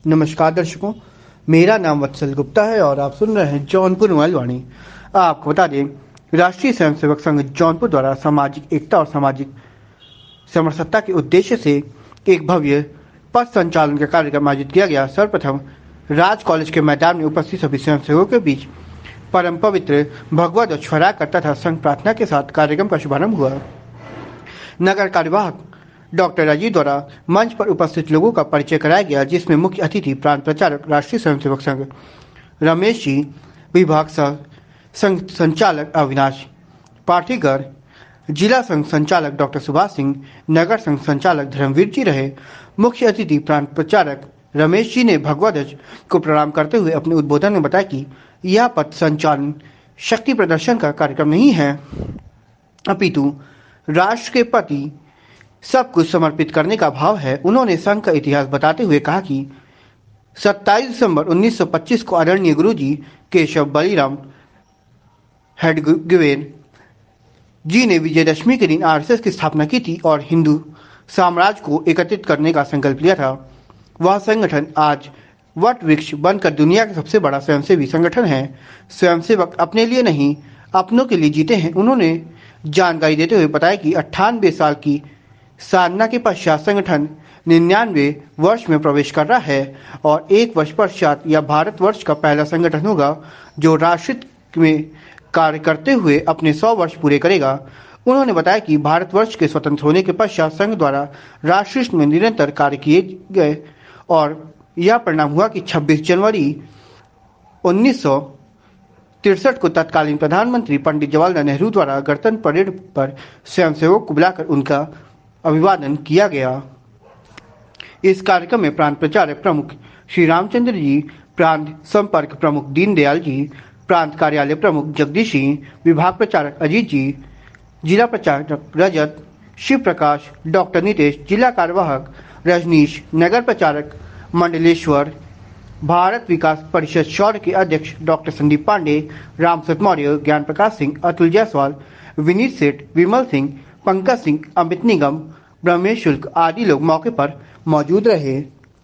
नमस्कार दर्शकों, मेरा नाम वत्सल गुप्ता है और आप सुन रहे हैं जौनपुर मोबाइल वाणी। आपको बता दें, राष्ट्रीय स्वयंसेवक संघ जौनपुर द्वारा सामाजिक एकता और सामाजिक समरसता के उद्देश्य से एक भव्य पथ संचालन का कार्यक्रम आयोजित किया गया। सर्वप्रथम राज कॉलेज के मैदान में उपस्थित सभी स्वयंसेवकों के बीच परम पवित्र भगवा ध्वज फहराकर तथा संघ प्रार्थना के साथ कार्यक्रम का शुभारंभ हुआ। नगर कार्यवाहक डॉक्टर अजीत द्वारा मंच पर उपस्थित लोगों का परिचय कराया गया, जिसमें मुख्य अतिथि प्रांत प्रचारक राष्ट्रीय स्वयंसेवक संघ रमेश जी, विभाग सह संघ संचालक अविनाश पाठीगर, जिला संघ संचालक डॉक्टर सुभाष सिंह, नगर संघ संचालक धर्मवीर जी रहे। मुख्य अतिथि प्रांत प्रचारक रमेश जी ने भगवा ध्वज को प्रणाम करते हुए अपने उद्बोधन में बताया कि यह पथ संचालन शक्ति प्रदर्शन का कार्यक्रम नहीं है, अपितु राष्ट्र के प्रति सब कुछ समर्पित करने का भाव है। उन्होंने संघ का इतिहास बताते हुए कहा कि 27 दिसंबर 1925 को आदरणीय गुरुजी केशव बलिराम हेडगेवार जी ने विजयदशमी के दिन आरएसएस की स्थापना की थी और हिंदू साम्राज्य को एकत्रित करने का संकल्प लिया था। वह संगठन आज वट वृक्ष बनकर दुनिया का सबसे बड़ा स्वयंसेवी संगठन है। स्वयंसेवक अपने लिए नहीं, अपनों के लिए जीते हैं। उन्होंने जानकारी देते हुए बताया कि 98 साल की साधना के पश्चात संगठन 99 वर्ष में प्रवेश कर रहा है और एक वर्ष पश्चात यह भारतवर्ष का पहला संगठन होगा जो राष्ट्र में कार्य करते हुए अपने 100 वर्ष पूरे करेगा। उन्होंने बताया कि भारतवर्ष के स्वतंत्र होने के पश्चात संघ द्वारा राष्ट्र में निरंतर कार्य किए गए और यह परिणाम हुआ कि 26 जनवरी 1963 को तत्कालीन प्रधानमंत्री पंडित जवाहरलाल नेहरू द्वारा गणतंत्र परेड पर स्वयंसेवकों को बुलाकर उनका अभिवादन किया गया। इस कार्यक्रम में प्रांत प्रचारक प्रमुख श्री रामचंद्र जी, प्रांत संपर्क प्रमुख दीनदयाल जी, प्रांत कार्यालय प्रमुख जगदीश सिंह, विभाग प्रचारक अजीत जी, जिला प्रचारक रजत, शिव प्रकाश, डॉक्टर नितेश, जिला कार्यवाहक रजनीश, नगर प्रचारक मंडलेश्वर, भारत विकास परिषद शौर्य के अध्यक्ष डॉक्टर संदीप पांडे, रामसत मौर्य, ज्ञान प्रकाश सिंह, अतुल जायसवाल, विनीत सेठ, विमल सिंह, पंकज सिंह, अमित निगम, ब्रह्मेश शुल्क आदि लोग मौके पर मौजूद रहे।